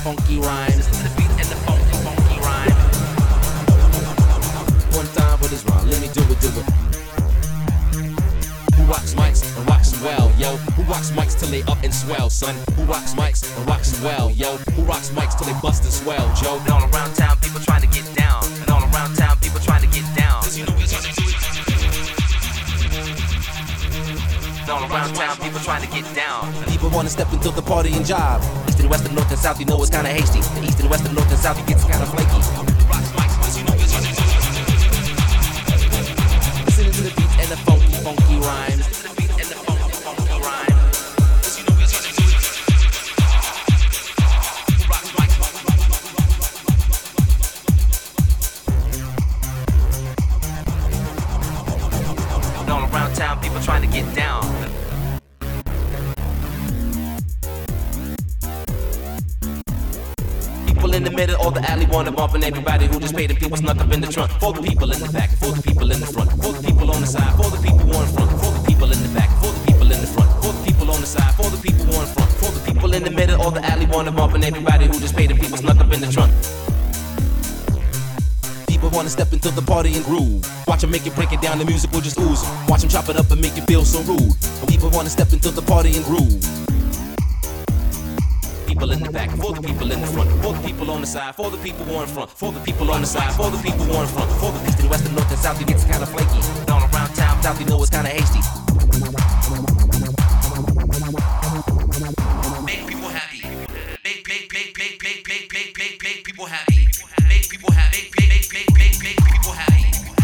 funky rhymes. Listen to the beat and the funky, funky rhymes. One time for this rhyme, let me do it, do it. Who rocks mics and rocks them well, yo? Who rocks mics till they up and swell, son? Who rocks mics and rocks them well, yo? Who rocks mics till they bust and swell, Joe? And all around town, people trying to get down. And all around town, people trying to get down. All around town, people trying to get down. People wanna step into the party and job. East and west and north and south, you know it's kinda hasty. The east and west and north and south, it gets kinda flaky. Listening to the beats and the funky, funky rhymes. Listen to the beat and the funky, funky rhymes. And all around town, people trying to get down. People in the middle or the alley wanna bump, and everybody who just paid, and people snuck up in the trunk. For the people in the back, for the people in the front, for the people on the side, for the people who in front, for the people in the back, for the people in the front, for the people on the side, for the people who in front, for the people in the middle or the alley wanna bump, and everybody who just paid, and people snuck up in the trunk. People wanna step into the party and groove. Watch them make it, break it down, the music will just ooze. Watch them chop it up and make you feel so rude. People wanna step into the party and groove. People in the back, for the people in the front, for the people on the side, for the people who in front, for the people on the side, for the people who in front, for the east and west and north and south, it gets kinda flaky. And all around town, south, you know it's kinda hasty. Make people happy. Make people happy. Make people happy. Make people happy.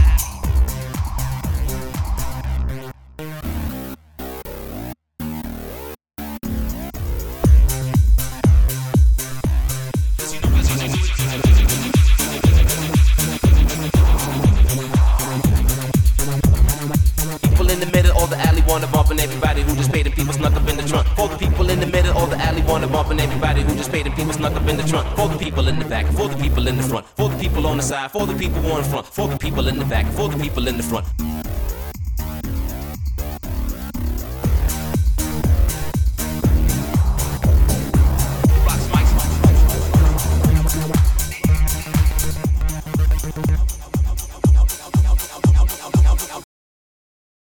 People in the middle or the alley wanna bump, and everybody who just paid, and people snuck up in the trunk. For the people in the middle or the alley wanna bump, and everybody who just paid, and people snuck up in the trunk. For the people in the back, for the people in the front, for the people on the side, for the people who in front, for the people in the back, for the people in the front.